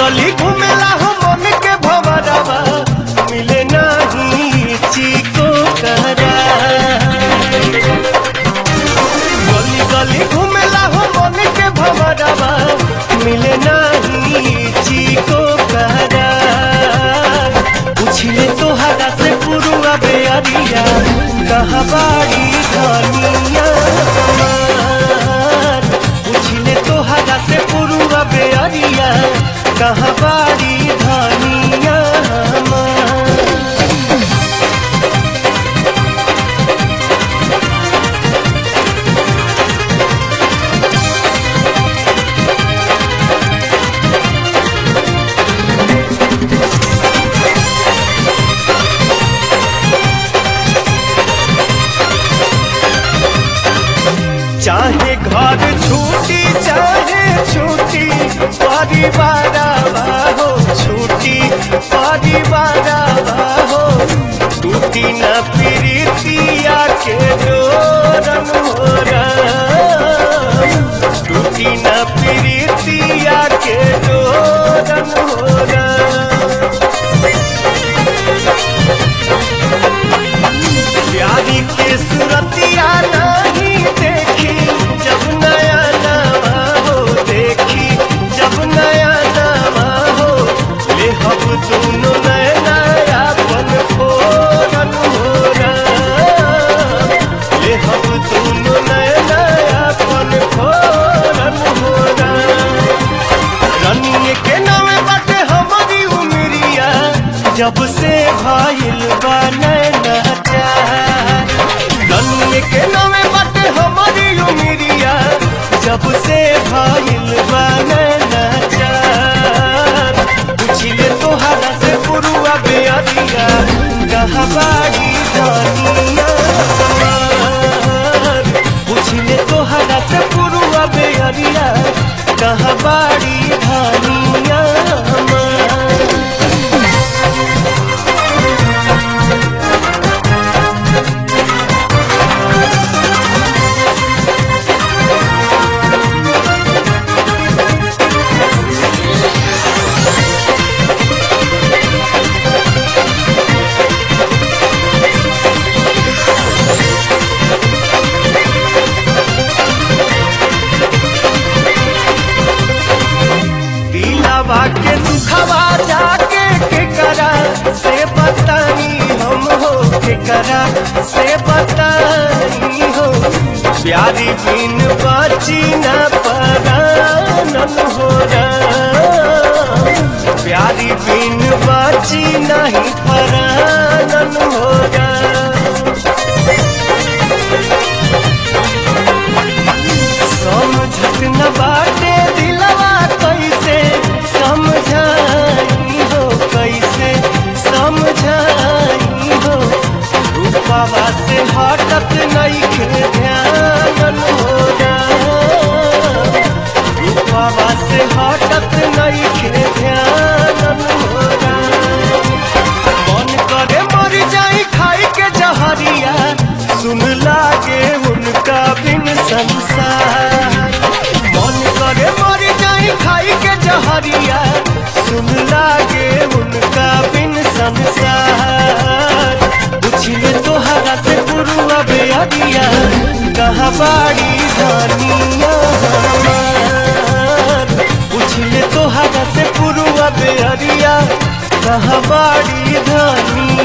गली घूमेला हो मन के भवरवा मिले नहीं चिको करा। गली गली घूमेला हो मन के भवरवा मिले नहीं चिको करा। पूछिले तोहरा से पुरुआ बेअरिया कहाँ बाड़ी धनिया हमार। पूछिले तोहरा से पुरुआ बेअरिया कहाँ बाड़ी धनिया हमार। चाहे घर छूटी चाहे छूटी परिवार हो छूटी परिवार हो। टूटी न प्रीतिया के डोरन हो टूटी न प्रीतिया के डोरन हो। प्यारी के सूरतिया नहीं देखी जब नया नवा हो देखी जब नया नवा हो। ले हम दोनों नया अपन फोरन हो ले हम दोनों नया अपन फोरन हो। रनिए के नामे बाटे हमारी उमरिया जब से भाईल बा नैना चार। रनिए के नामे बाटे हमारी उमरिया जब से भाईल बा नैना चार। पूछिले तोहरा से पुरुआ बेअरिया कहाँ बाड़ी धनिया हमार। पूछिले तोहरा से पुरुआ बेअरिया कहाँ बाड़ी धनिया हमार। के दुखवा जाके केकरा से बताई हम हो केकरा से बताई हो। प्यारी बिन बाची न परानन हो प्यारी बिन बाची नहीं परानन हो। समझत न बाटे दिलवा कैसे समझाई हो कैसे समझाई हो। रूपवा से हटत नहीं ध्यान हो रूपवा से हटत नहीं ध्यान हो। मन करे मर जाई खाई के जहरिया सुन लागे उनका बिन संसार। मन करे मर जाई खाई के जहरिया सुन लागे उनका बिन संसार। पूछिले तोहरा से पुरुआ बेअरिया कहाँ बाड़ी धनिया हमार। पूछिले तोहरा से पुरुआ बेअरिया कहाँ बाड़ी धनिया।